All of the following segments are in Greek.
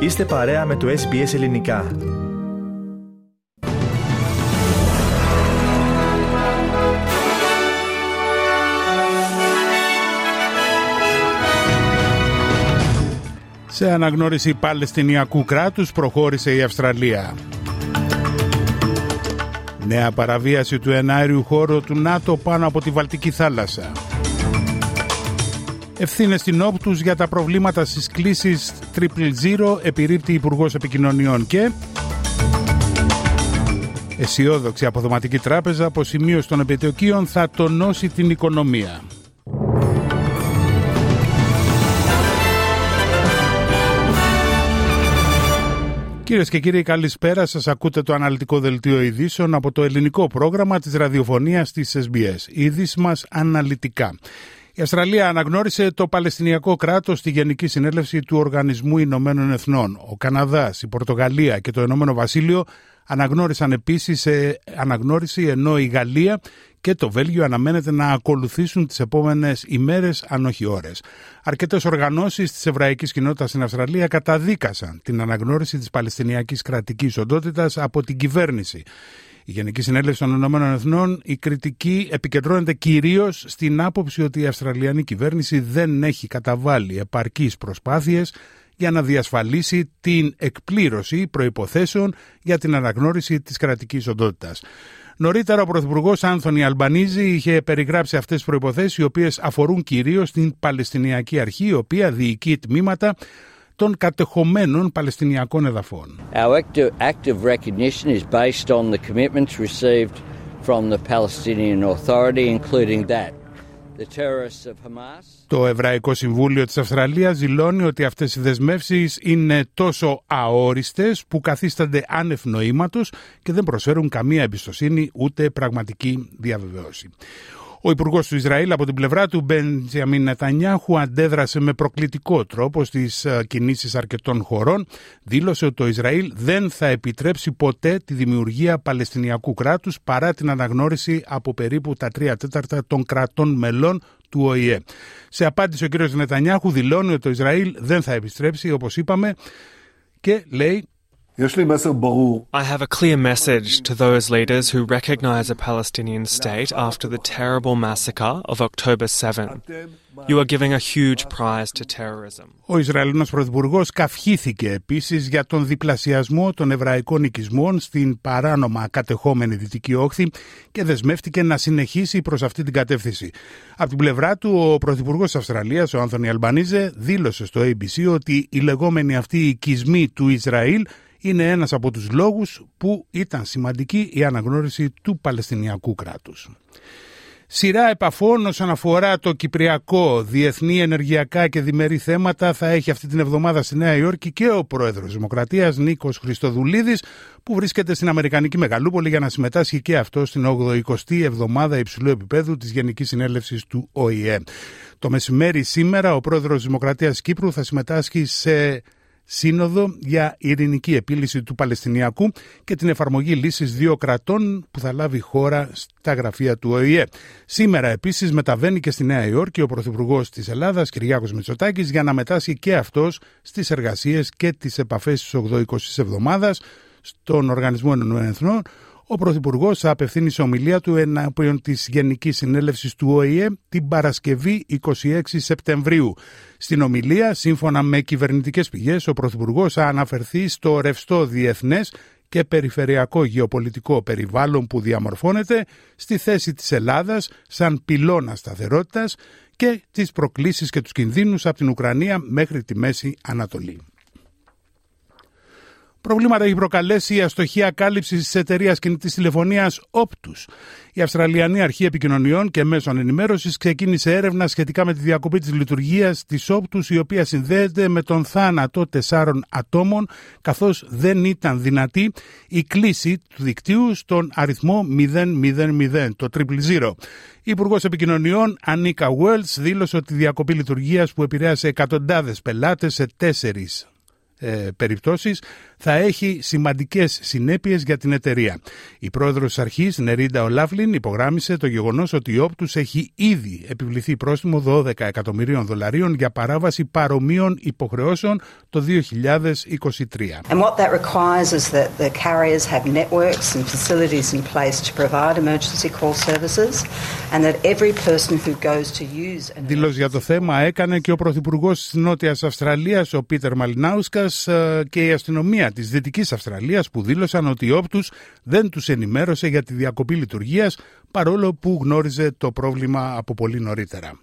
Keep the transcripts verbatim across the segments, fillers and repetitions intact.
Είστε παρέα με το Ες Μπι Ες Ελληνικά. Σε αναγνώριση Παλαιστινιακού κράτους προχώρησε η Αυστραλία. Νέα παραβίαση του εναέριου χώρου του ΝΑΤΟ πάνω από τη Βαλτική θάλασσα. Ευθύνες στην Όπτους για τα προβλήματα στις κλήσεις Triple Zero, επιρρύπτει Υπουργός Επικοινωνιών. Και αισιόδοξη Αποδοματική Τράπεζα, αποσημείωση των επιτοκίων θα τονώσει την οικονομία. Κυρίες και κύριοι, καλησπέρα σας. Ακούτε το αναλυτικό δελτίο ειδήσεων από το ελληνικό πρόγραμμα της ραδιοφωνίας της Ες Μπι Ες. Οι ειδήσεις μας αναλυτικά. Η Αυστραλία αναγνώρισε το Παλαιστινιακό κράτος στη Γενική Συνέλευση του Οργανισμού Ηνωμένων Εθνών. Ο Καναδάς, η Πορτογαλία και το Ηνωμένο Βασίλειο αναγνώρισαν επίσης ε, αναγνώριση, ενώ η Γαλλία και το Βέλγιο αναμένεται να ακολουθήσουν τις επόμενες ημέρες, αν όχι ώρες. Αρκετές οργανώσεις της εβραϊκής κοινότητας στην Αυστραλία καταδίκασαν την αναγνώριση της Παλαιστινιακής κρατικής οντότητας από την κυβέρνηση. Η Γενική Συνέλευση των Ηνωμένων Εθνών, η κριτική επικεντρώνεται κυρίως στην άποψη ότι η Αυστραλιανή κυβέρνηση δεν έχει καταβάλει επαρκείς προσπάθειες για να διασφαλίσει την εκπλήρωση προϋποθέσεων για την αναγνώριση της κρατικής οντότητας. Νωρίτερα, ο Πρωθυπουργός Άνθονι Αλμπανίζη είχε περιγράψει αυτές τις προϋποθέσεις, οι οποίες αφορούν κυρίως την Παλαιστινιακή Αρχή, η οποία διοικεί τμήματα των κατεχομένων Παλαιστινιακών εδαφών. Our active recognition is based on the commitments received from the Palestinian Authority, including that the terrorists of Hamas. Το Εβραϊκό Συμβούλιο της Αυστραλίας δηλώνει ότι αυτές οι δεσμεύσεις είναι τόσο αόριστες που καθίστανται άνευ νοήματος και δεν προσφέρουν καμία εμπιστοσύνη ούτε πραγματική διαβεβαίωση. Ο Υπουργός του Ισραήλ από την πλευρά του, Μπεντζαμίν Νετανιάχου, αντέδρασε με προκλητικό τρόπο στις κινήσεις αρκετών χωρών. Δήλωσε ότι το Ισραήλ δεν θα επιτρέψει ποτέ τη δημιουργία Παλαιστινιακού κράτους παρά την αναγνώριση από περίπου τα τρία τέταρτα των κρατών μελών του Ο Η Ε. Σε απάντηση, ο κ. Νετανιάχου δηλώνει ότι το Ισραήλ δεν θα επιστρέψει, όπως είπαμε, και λέει: I have a clear message to those leaders who recognize a Palestinian state after the terrible massacre of October seventh. You are giving a huge prize to terrorism. Ο Ισραηλινός Πρωθυπουργός καυχήθηκε επίσης για τον διπλασιασμό των εβραϊκών οικισμών στην παράνομα κατεχόμενη Δυτική Όχθη και δεσμεύτηκε να συνεχίσει προς αυτή την κατεύθυνση. Από την πλευρά του, ο Πρωθυπουργός της Αυστραλίας, ο Άνθονι Αλμπανίζε, δήλωσε στο έι μπι σι ότι οι λεγόμενοι αυτοί οικισμοί του Ισραήλ είναι ένας από τους λόγους που ήταν σημαντική η αναγνώριση του Παλαιστινιακού κράτους. Σειρά επαφών όσον αφορά το κυπριακό, διεθνή ενεργειακά και διμερεί θέματα θα έχει αυτή την εβδομάδα στη Νέα Υόρκη και ο πρόεδρος Δημοκρατίας Νίκος Χριστοδουλίδης, που βρίσκεται στην Αμερικανική Μεγαλούπολη για να συμμετάσχει και αυτό στην ογδοηκοστή εβδομάδα υψηλού επίπεδου της Γενικής Συνέλευσης του Ο Η Ε. Το μεσημέρι σήμερα ο πρόεδρος Δημοκρατίας Κύπρου θα συμμετάσχει σε σύνοδο για ειρηνική επίλυση του Παλαιστινιακού και την εφαρμογή λύσης δύο κρατών που θα λάβει χώρα στα γραφεία του Ο Η Ε. Σήμερα επίσης μεταβαίνει και στη Νέα Υόρκη ο Πρωθυπουργός της Ελλάδας, Κυριάκος Μητσοτάκης, για να μετάσχει και αυτός στις εργασίες και τις επαφές της ογδοηκοστής εβδομάδας στον Οργανισμό Ηνωμένων Εθνών. Ο Πρωθυπουργός θα απευθύνει σε ομιλία του ενώπιον της Γενικής Συνέλευσης του Ο Η Ε την Παρασκευή εικοστή έκτη Σεπτεμβρίου. Στην ομιλία, σύμφωνα με κυβερνητικές πηγές, ο Πρωθυπουργός θα αναφερθεί στο ρευστό διεθνές και περιφερειακό γεωπολιτικό περιβάλλον που διαμορφώνεται, στη θέση της Ελλάδας σαν πυλώνα σταθερότητας και τις προκλήσεις και τους κινδύνους από την Ουκρανία μέχρι τη Μέση Ανατολή. Προβλήματα έχει προκαλέσει η αστοχία κάλυψη της εταιρείας κινητής τηλεφωνίας Όπτους. Η Αυστραλιανή Αρχή Επικοινωνιών και Μέσων Ενημέρωσης ξεκίνησε έρευνα σχετικά με τη διακοπή της λειτουργίας της Όπτους, η οποία συνδέεται με τον θάνατο τεσσάρων ατόμων, καθώς δεν ήταν δυνατή η κλήση του δικτύου στον αριθμό μηδέν μηδέν μηδέν, το Triple Zero. Η Υπουργός Επικοινωνιών Ανίκα Wells δήλωσε ότι η διακοπή λειτουργίας, που επηρέασε εκατοντάδες πελάτες σε τέσσερις Ε, περιπτώσεις, θα έχει σημαντικές συνέπειες για την εταιρεία. Η πρόεδρος της αρχής, Νερίντα Ολάφλιν, υπογράμμισε το γεγονός ότι η Optus έχει ήδη επιβληθεί πρόστιμο δώδεκα εκατομμυρίων δολαρίων για παράβαση παρομοίων υποχρεώσεων το δύο χιλιάδες είκοσι τρία. And what that requires is that the carriers have networks and facilities in place to provide emergency call services and that every person who goes to use an... Δήλωση για το θέμα έκανε και ο Πρωθυπουργός της Νότιας Αυστραλίας, ο Πίτερ Μαλινάουσκας, και η αστυνομία της Δυτικής Αυστραλίας, που δήλωσαν ότι η Optus δεν τους ενημέρωσε για τη διακοπή λειτουργίας, παρόλο που γνώριζε το πρόβλημα από πολύ νωρίτερα.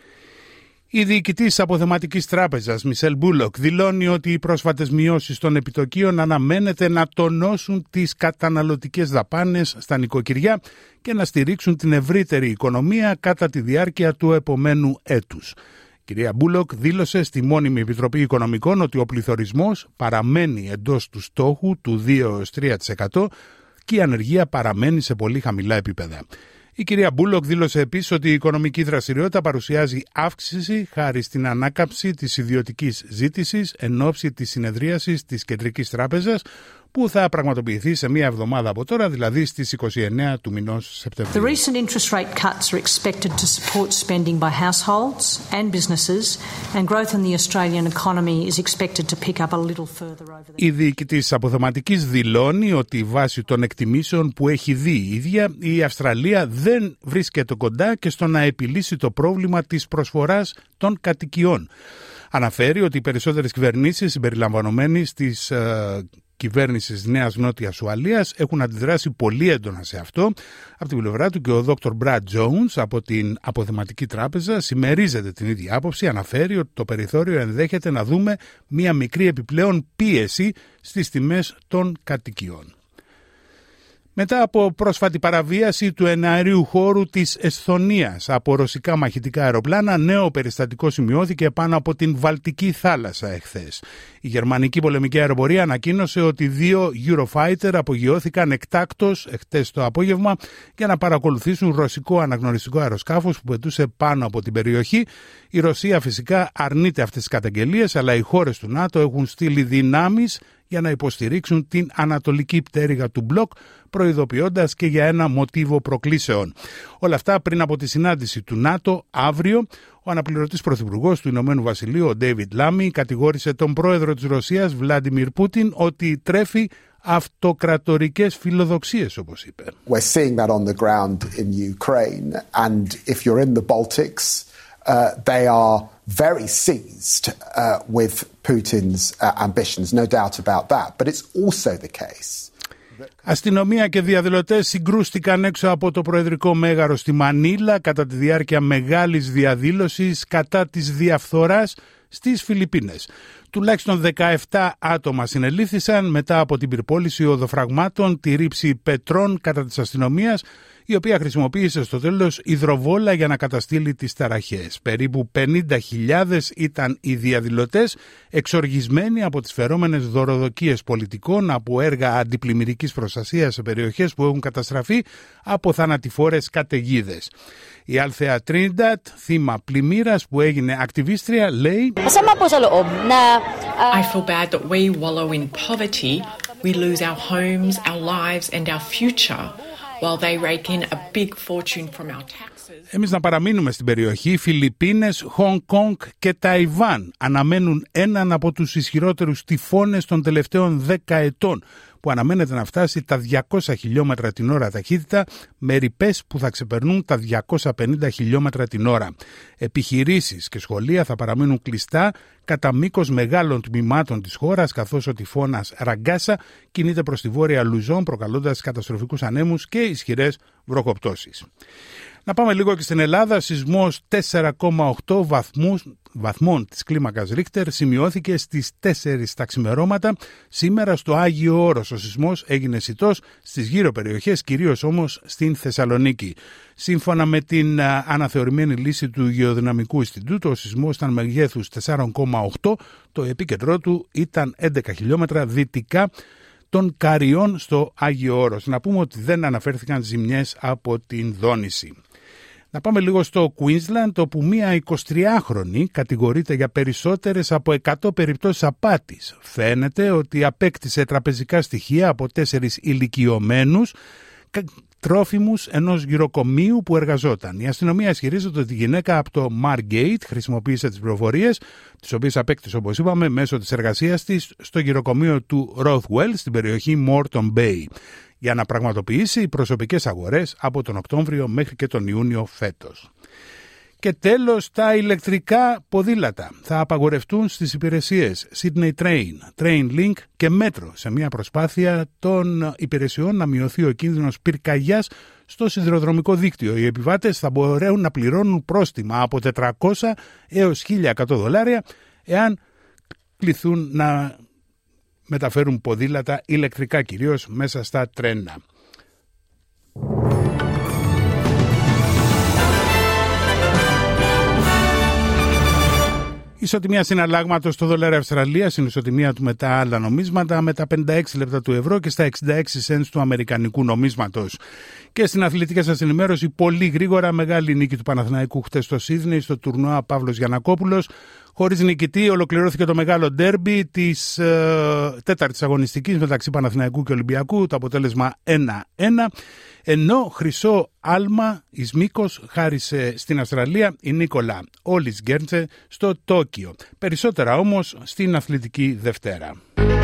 Η διοικητής Αποθεματικής Τράπεζας, Μισελ Μπούλοκ, δηλώνει ότι οι πρόσφατες μειώσεις των επιτοκίων αναμένεται να τονώσουν τις καταναλωτικές δαπάνες στα νοικοκυριά και να στηρίξουν την ευρύτερη οικονομία κατά τη διάρκεια του επομένου έτους. Η κυρία Μπούλοκ δήλωσε στη Μόνιμη Επιτροπή Οικονομικών ότι ο πληθωρισμός παραμένει εντός του στόχου του δύο έως τρία τοις εκατό και η ανεργία παραμένει σε πολύ χαμηλά επίπεδα. Η κυρία Μπούλοκ δήλωσε επίσης ότι η οικονομική δραστηριότητα παρουσιάζει αύξηση χάρη στην ανάκαμψη της ιδιωτικής ζήτησης εν ώψη της συνεδρίασης της Κεντρικής Τράπεζας, που θα πραγματοποιηθεί σε μία εβδομάδα από τώρα, δηλαδή στις είκοσι εννέα του μηνός Σεπτεμβρίου. The recent interest rate cuts are expected to support spending by households and businesses, and growth in the Australian economy is expected to pick up a little further over the... Η διοικητής Αποθεματικής δηλώνει ότι βάσει των εκτιμήσεων που έχει δει η ίδια, η Αυστραλία δεν βρίσκεται κοντά και στο να επιλύσει το πρόβλημα της προσφοράς των κατοικιών. Αναφέρει ότι οι περισσότερες κυβερνήσεις, συμπεριλαμβανομένες της ε, κυβέρνησης Νέας Νότιας Ουαλίας, έχουν αντιδράσει πολύ έντονα σε αυτό. Από την πλευρά του και ο δόκτωρ Μπραντ Τζόουνς από την Αποθεματική Τράπεζα συμμερίζεται την ίδια άποψη. Αναφέρει ότι το περιθώριο ενδέχεται να δούμε μία μικρή επιπλέον πίεση στις τιμές των κατοικιών. Μετά από πρόσφατη παραβίαση του εναερίου χώρου της Εσθονίας από ρωσικά μαχητικά αεροπλάνα, νέο περιστατικό σημειώθηκε πάνω από την Βαλτική θάλασσα εχθές. Η γερμανική πολεμική αεροπορία ανακοίνωσε ότι δύο Eurofighter απογειώθηκαν εκτάκτως εχθές το απόγευμα για να παρακολουθήσουν ρωσικό αναγνωριστικό αεροσκάφος που πετούσε πάνω από την περιοχή. Η Ρωσία φυσικά αρνείται αυτές τις καταγγελίες, αλλά οι χώρες του ΝΑΤΟ έχουν στείλει δυνάμεις για να υποστηρίξουν την ανατολική πτέρυγα του μπλοκ, προειδοποιώντας και για ένα μοτίβο προκλήσεων. Όλα αυτά πριν από τη συνάντηση του ΝΑΤΟ αύριο. Ο αναπληρωτής πρωθυπουργός του Ηνωμένου Βασιλείου, ο Ντέιβιντ Λάμι, κατηγόρησε τον πρόεδρο της Ρωσίας, Βλάντιμιρ Πούτιν, ότι τρέφει αυτοκρατορικές φιλοδοξίες, όπως είπε. We're seeing that on the ground in Ukraine, and if you're in the Baltics, uh, they are very seized uh, with Putin's uh, ambitions, no doubt about that. But it's also the case. Αστυνομία και διαδηλωτές συγκρούστηκαν έξω από το Προεδρικό Μέγαρο στη Μανίλα κατά τη διάρκεια μεγάλης διαδήλωσης κατά της διαφθοράς στις Φιλιππίνες. Τουλάχιστον δεκαεπτά άτομα συνελήφθησαν μετά από την πυρπόληση οδοφραγμάτων, τη ρήψη πετρών κατά της αστυνομίας, η οποία χρησιμοποίησε στο τέλος υδροβόλα για να καταστήλει τις ταραχές. Περίπου πενήντα χιλιάδες ήταν οι διαδηλωτές, εξοργισμένοι από τις φερόμενες δωροδοκίες πολιτικών από έργα αντιπλημμυρικής προστασίας σε περιοχές που έχουν καταστραφεί από θανατηφόρες καταιγίδες. Η Άλθεα Τρίντατ, θύμα πλημμύρας που έγινε ακτιβίστρια, λέει: I feel bad that we wallow in poverty, we lose our homes, our lives and our future, while they rake in a big fortune from our taxes. Εμείς να παραμείνουμε στην περιοχή. Φιλιππίνες, Χονγκ Κονγκ και Ταϊβάν αναμένουν έναν από τους ισχυρότερους τυφώνες των τελευταίων δέκα ετών, που αναμένεται να φτάσει τα διακόσια χιλιόμετρα την ώρα ταχύτητα, με ρηπές που θα ξεπερνούν τα διακόσια πενήντα χιλιόμετρα την ώρα. Επιχειρήσεις και σχολεία θα παραμείνουν κλειστά κατά μήκος μεγάλων τμήματων της χώρας, καθώς ο τυφώνας Ραγκάσα κινείται προς τη βόρεια Λουζόν, προκαλώντας καταστροφικούς ανέμους και ισχυρές βροχοπτώσεις. Να πάμε λίγο και στην Ελλάδα. Σεισμός τέσσερα κόμμα οκτώ βαθμούς, βαθμών της κλίμακας Ρίχτερ σημειώθηκε στις τέσσερις τα ξημερώματα σήμερα στο Άγιο Όρος. Ο σεισμός έγινε αισθητός στις γύρω περιοχές, κυρίως όμως στην Θεσσαλονίκη. Σύμφωνα με την αναθεωρημένη λύση του Γεωδυναμικού Ινστιτούτου, ο σεισμός ήταν μεγέθους τέσσερα κόμμα οκτώ, το επίκεντρό του ήταν έντεκα χιλιόμετρα δυτικά των Καριών στο Άγιο Όρος. Να πούμε ότι δεν αναφέρθηκαν ζημιές από την δόνηση. Να πάμε λίγο στο Queensland, όπου μία εικοσιτριάχρονη κατηγορείται για περισσότερες από εκατό περιπτώσεις απάτης. Φαίνεται ότι απέκτησε τραπεζικά στοιχεία από τέσσερις ηλικιωμένους τρόφιμους ενός γυροκομείου που εργαζόταν. Η αστυνομία ισχυρίζεται ότι η γυναίκα από το Margate χρησιμοποίησε τις πληροφορίες, τις οποίες απέκτησε, όπως είπαμε, μέσω της εργασίας της στο γυροκομείο του Rothwell στην περιοχή Moreton Bay, για να πραγματοποιήσει προσωπικές αγορές από τον Οκτώβριο μέχρι και τον Ιούνιο φέτος. Και τέλος, τα ηλεκτρικά ποδήλατα θα απαγορευτούν στις υπηρεσίες Sydney Train, Train Link και Metro, σε μια προσπάθεια των υπηρεσιών να μειωθεί ο κίνδυνος πυρκαγιάς στο σιδηροδρομικό δίκτυο. Οι επιβάτες θα μπορούν να πληρώνουν πρόστιμα από τετρακόσια έως χίλια εκατό δολάρια εάν κληθούν να μεταφέρουν ποδήλατα ηλεκτρικά, κυρίως μέσα στα τρένα. Η ισοτιμία συναλλάγματος στο δολάριο Αυστραλίας είναι η ισοτιμία του με τα άλλα νομίσματα, με τα πενήντα έξι λεπτά του ευρώ και στα εξήντα έξι cents του αμερικανικού νομίσματος. Και στην αθλητική σας ενημέρωση, πολύ γρήγορα, μεγάλη νίκη του Παναθηναϊκού χτες στο Σίδνεϊ, στο τουρνουά Παύλος Γιαννακόπουλος. Χωρίς νικητή ολοκληρώθηκε το μεγάλο ντέρμπι της ε, τέταρτης αγωνιστικής μεταξύ Παναθηναϊκού και Ολυμπιακού, το αποτέλεσμα ένα ένα. Ενώ χρυσό άλμα εις μήκος χάρισε στην Αυστραλία η Νίκολα Όλις Γκέρντσε στο Τόκιο. Περισσότερα όμως στην Αθλητική Δευτέρα.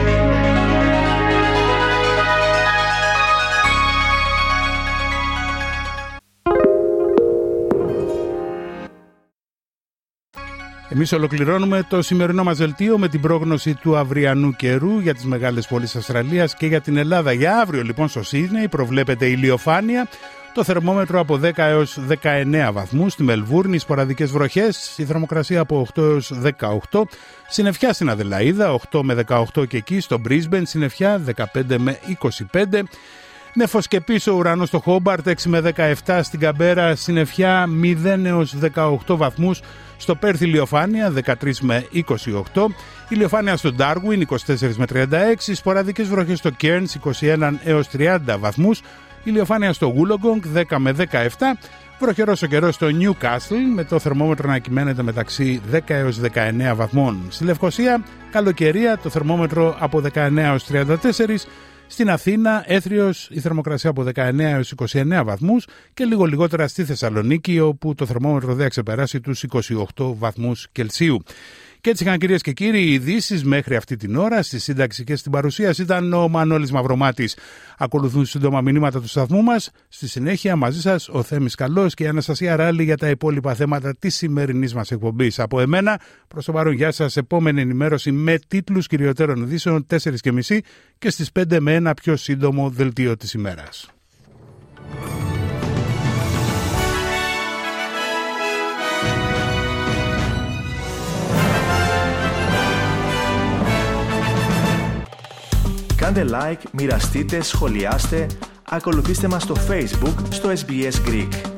Εμείς ολοκληρώνουμε το σημερινό μας δελτίο με την πρόγνωση του αυριανού καιρού για τις μεγάλες πόλεις Αυστραλίας και για την Ελλάδα. Για αύριο λοιπόν στο Σίδνεϊ προβλέπεται ηλιοφάνεια, το θερμόμετρο από δέκα έως δεκαεννέα βαθμούς, στη Μελβούρνη σποραδικές βροχές, η θερμοκρασία από οκτώ έως δεκαοκτώ, συννεφιά στην Αδελαΐδα οκτώ με δεκαοκτώ και εκεί στο Μπρίσμπεν συννεφιά δεκαπέντε με είκοσι πέντε, νεφοσκεπής ο ουρανός στο Χόμπαρτ έξι με δεκαεπτά, στην Καμπέρα συννεφιά μηδέν έως δεκαοκτώ βαθμούς, στο Πέρθ ηλιοφάνεια δεκατρείς με είκοσι οκτώ, ηλιοφάνεια στο Ντάρουιν είκοσι τέσσερα με τριάντα έξι, σποραδικές βροχές στο Κέρνς είκοσι ένα έως τριάντα βαθμούς, ηλιοφάνεια στο Wollongong δέκα με δεκαεπτά, βροχερός ο καιρός στο Νιούκαστλ με το θερμόμετρο να κυμαίνεται μεταξύ δέκα έως δεκαεννέα βαθμών. Στη Λευκοσία καλοκαιρία, το θερμόμετρο από δεκαεννέα έως τριάντα τέσσερα, στην Αθήνα έθριος η θερμοκρασία από δεκαεννέα έως είκοσι εννέα βαθμούς και λίγο λιγότερα στη Θεσσαλονίκη, όπου το θερμόμετρο δεν θα ξεπεράσει τους είκοσι οκτώ βαθμούς Κελσίου. Και έτσι είχαν, κυρίες και κύριοι, οι ειδήσεις μέχρι αυτή την ώρα. Στη σύνταξη και στην παρουσίαση ήταν ο Μανώλης Μαυρομάτης. Ακολουθούν σύντομα μηνύματα του σταθμού μας. Στη συνέχεια μαζί σας ο Θέμης Καλός και η Αναστασία Ράλη για τα υπόλοιπα θέματα της σημερινής μας εκπομπής. Από εμένα, προς το παρόν, γεια σας. Επόμενη ενημέρωση με τίτλους κυριωτέρων ειδήσεων τέσσερις και μισή και στις πέντε με ένα πιο σύντομο δελτίο της ημέρας. Κάντε like, μοιραστείτε, σχολιάστε, ακολουθήστε μας στο Facebook, στο ες μπι ες Greek.